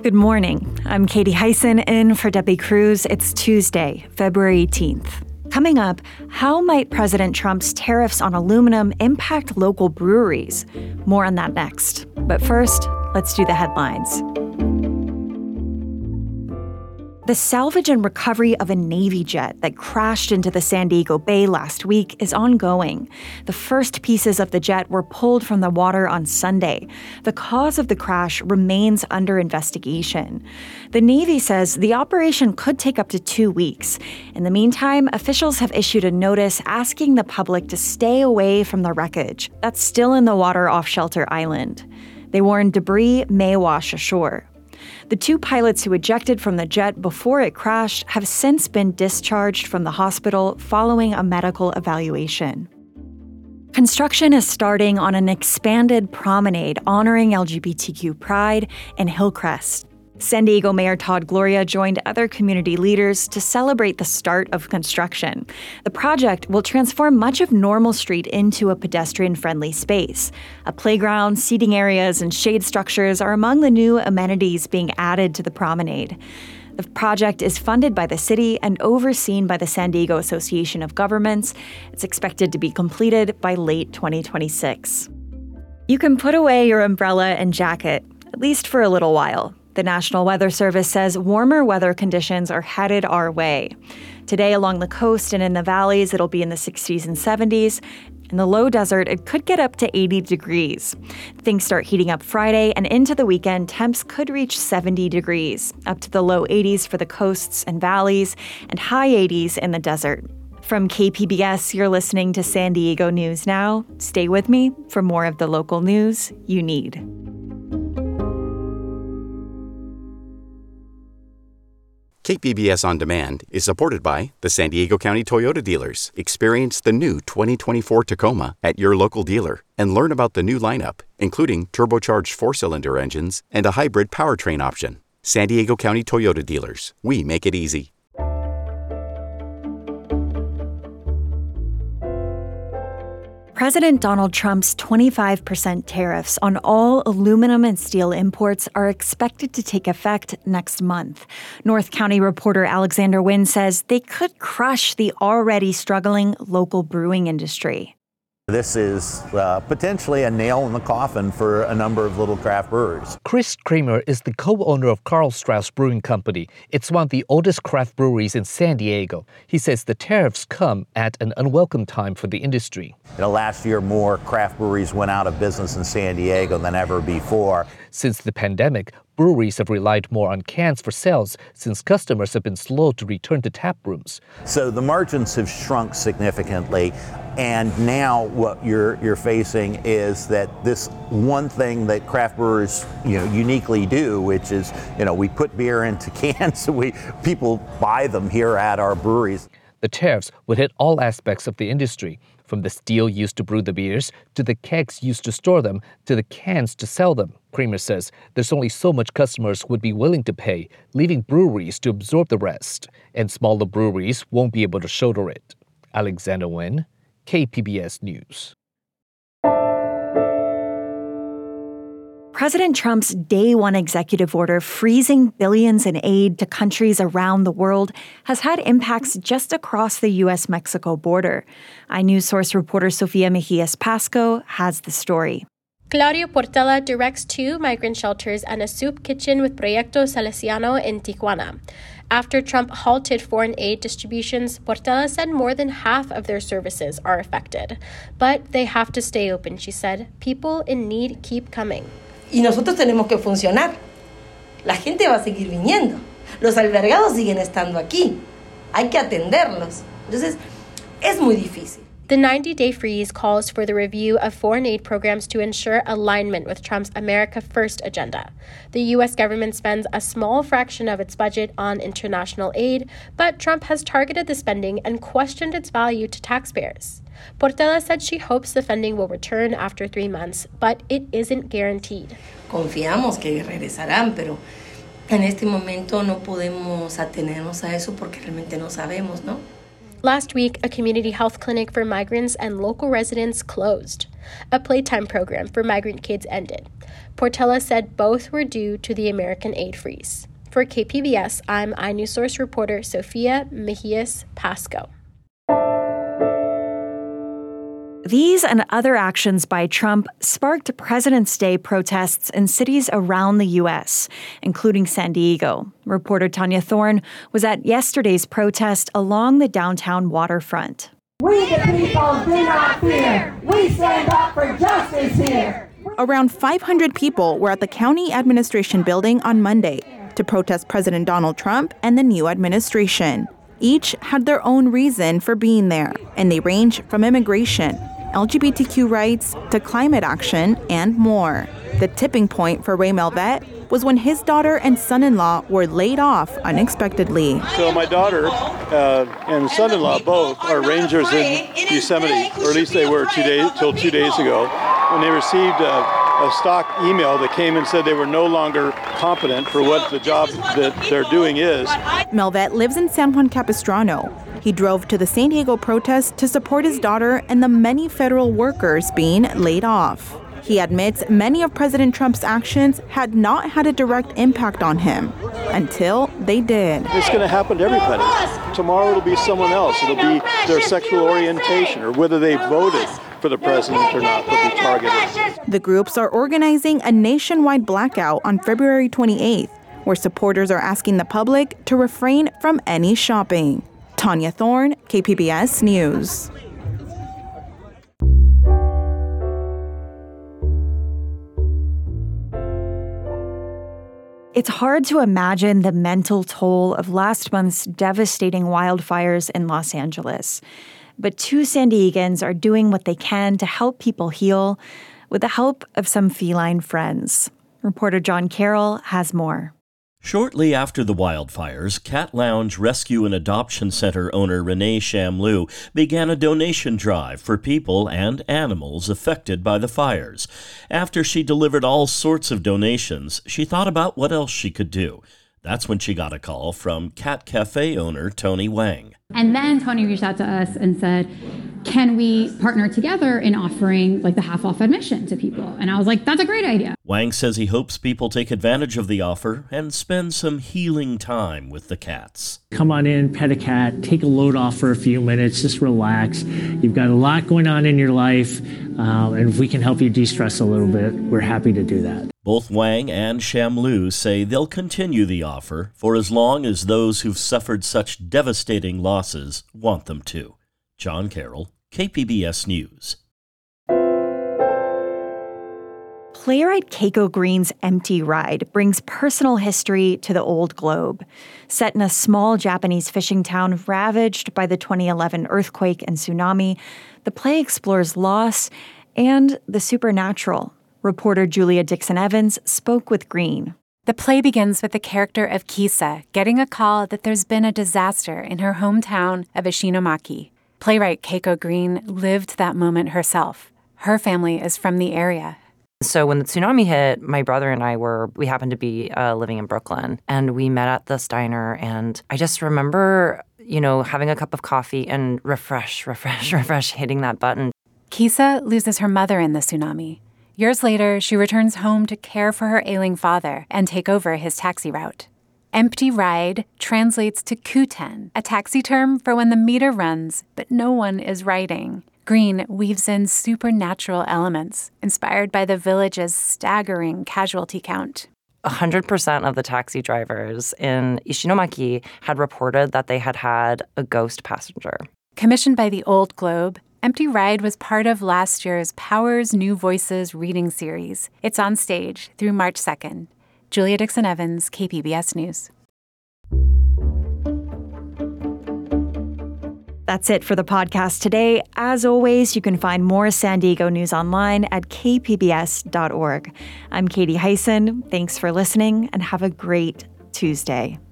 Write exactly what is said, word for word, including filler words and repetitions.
Good morning. I'm Katie Hyson in for Debbie Cruz. It's Tuesday, February eighteenth. Coming up, how might President Trump's tariffs on aluminum impact local breweries? More on that next. But first, let's do the headlines. The salvage and recovery of a Navy jet that crashed into the San Diego Bay last week is ongoing. The first pieces of the jet were pulled from the water on Sunday. The cause of the crash remains under investigation. The Navy says the operation could take up to two weeks. In the meantime, officials have issued a notice asking the public to stay away from the wreckage that's still in the water off Shelter Island. They warn debris may wash ashore. The two pilots who ejected from the jet before it crashed have since been discharged from the hospital following a medical evaluation. Construction is starting on an expanded promenade honoring L G B T Q pride in Hillcrest. San Diego Mayor Todd Gloria joined other community leaders to celebrate the start of construction. The project will transform much of Normal Street into a pedestrian-friendly space. A playground, seating areas, and shade structures are among the new amenities being added to the promenade. The project is funded by the city and overseen by the San Diego Association of Governments. It's expected to be completed by late twenty twenty-six. You can put away your umbrella and jacket, at least for a little while. The National Weather Service says warmer weather conditions are headed our way. Today along the coast and in the valleys, it'll be in the sixties and seventies. In the low desert, it could get up to eighty degrees. Things start heating up Friday, and into the weekend, temps could reach seventy degrees, up to the low eighties for the coasts and valleys, and high eighties in the desert. From K P B S, you're listening to San Diego News Now. Stay with me for more of the local news you need. K P B S On Demand is supported by the San Diego County Toyota dealers. Experience the new twenty twenty-four Tacoma at your local dealer and learn about the new lineup, including turbocharged four-cylinder engines and a hybrid powertrain option. San Diego County Toyota dealers. We make it easy. President Donald Trump's twenty-five percent tariffs on all aluminum and steel imports are expected to take effect next month. North County reporter Alexander Nguyen says they could crush the already struggling local brewing industry. This is uh, potentially a nail in the coffin for a number of little craft brewers. Chris Kramer is the co-owner of Karl Strauss Brewing Company. It's one of the oldest craft breweries in San Diego. He says the tariffs come at an unwelcome time for the industry. You know, last year, more craft breweries went out of business in San Diego than ever before. Since the pandemic, breweries have relied more on cans for sales since customers have been slow to return to tap rooms. So the margins have shrunk significantly. And now what you're you're facing is that this one thing that craft brewers, you know, uniquely do, which is, you know, we put beer into cans, we people buy them here at our breweries. The tariffs would hit all aspects of the industry, from the steel used to brew the beers, to the kegs used to store them, to the cans to sell them. Kramer says there's only so much customers would be willing to pay, leaving breweries to absorb the rest. And smaller breweries won't be able to shoulder it. Alexander Nguyen, K P B S News. President Trump's day one executive order freezing billions in aid to countries around the world has had impacts just across the U S Mexico border. iNewsSource reporter Sofia Mejias Pasco has the story. Claudio Portela directs two migrant shelters and a soup kitchen with Proyecto Salesiano in Tijuana. After Trump halted foreign aid distributions, Portela said more than half of their services are affected. But they have to stay open, she said. People in need keep coming. Y nosotros tenemos que funcionar. La gente va a seguir viniendo. Los albergados siguen estando aquí. Hay que atenderlos. Entonces, es muy difícil. The ninety-day freeze calls for the review of foreign aid programs to ensure alignment with Trump's America First agenda. The U S government spends a small fraction of its budget on international aid, but Trump has targeted the spending and questioned its value to taxpayers. Portela said she hopes the funding will return after three months, but it isn't guaranteed. Confiamos que regresarán, pero en este momento no podemos atenernos a eso porque realmente no sabemos, ¿no? Last week, a community health clinic for migrants and local residents closed. A playtime program for migrant kids ended. Portela said both were due to the American aid freeze. For K P B S, I'm iNewsSource reporter Sofia Mejias Pasco. These and other actions by Trump sparked President's Day protests in cities around the U S, including San Diego. Reporter Tanya Thorne was at yesterday's protest along the downtown waterfront. We the people do not fear. We stand up for justice here. Around five hundred people were at the county administration building on Monday to protest President Donald Trump and the new administration. Each had their own reason for being there, and they range from immigration, L G B T Q rights, to climate action, and more. The tipping point for Ray Melvet was when his daughter and son-in-law were laid off unexpectedly. So my daughter uh, and son-in-law both are rangers in Yosemite, or at least they were two days till two days ago, when they received a, a stock email that came and said they were no longer competent for what the job that they're doing is. Melvet lives in San Juan Capistrano. He drove to the San Diego protest to support his daughter and the many federal workers being laid off. He admits many of President Trump's actions had not had a direct impact on him until they did. It's going to happen to everybody. Tomorrow it'll be someone else. It'll be their sexual orientation or whether they voted for the president or not. They'll be targeted. The groups are organizing a nationwide blackout on February twenty-eighth, where supporters are asking the public to refrain from any shopping. Tanya Thorne, K P B S News. It's hard to imagine the mental toll of last month's devastating wildfires in Los Angeles. But two San Diegans are doing what they can to help people heal with the help of some feline friends. Reporter John Carroll has more. Shortly after the wildfires, Cat Lounge Rescue and Adoption Center owner Renee Shamlou began a donation drive for people and animals affected by the fires. After she delivered all sorts of donations, she thought about what else she could do. That's when she got a call from Cat Cafe owner Tony Wang. And then Tony reached out to us and said, can we partner together in offering like the half off admission to people? And I was like, that's a great idea. Wang says he hopes people take advantage of the offer and spend some healing time with the cats. Come on in, pet a cat, take a load off for a few minutes, just relax. You've got a lot going on in your life, um, and if we can help you de-stress a little bit, we're happy to do that. Both Wang and Shamlou say they'll continue the offer for as long as those who've suffered such devastating losses want them to. John Carroll, K P B S News. Playwright Keiko Green's Empty Ride brings personal history to the old globe. Set in a small Japanese fishing town ravaged by the twenty eleven earthquake and tsunami, the play explores loss and the supernatural. Reporter Julia Dixon-Evans spoke with Green. The play begins with the character of Kisa getting a call that there's been a disaster in her hometown of Ishinomaki. Playwright Keiko Green lived that moment herself. Her family is from the area. So when the tsunami hit, my brother and I were, we happened to be uh, living in Brooklyn, and we met at this diner, and I just remember, you know, having a cup of coffee and refresh, refresh, refresh, hitting that button. Kisa loses her mother in the tsunami. Years later, she returns home to care for her ailing father and take over his taxi route. Empty Ride translates to kuten, a taxi term for when the meter runs, but no one is riding. Green weaves in supernatural elements, inspired by the village's staggering casualty count. one hundred percent of the taxi drivers in Ishinomaki had reported that they had had a ghost passenger. Commissioned by the Old Globe, Empty Ride was part of last year's Powers New Voices reading series. It's on stage through March second. Julia Dixon-Evans, K P B S News. That's it for the podcast today. As always, you can find more San Diego news online at k p b s dot org. I'm Katie Hyson. Thanks for listening and have a great Tuesday.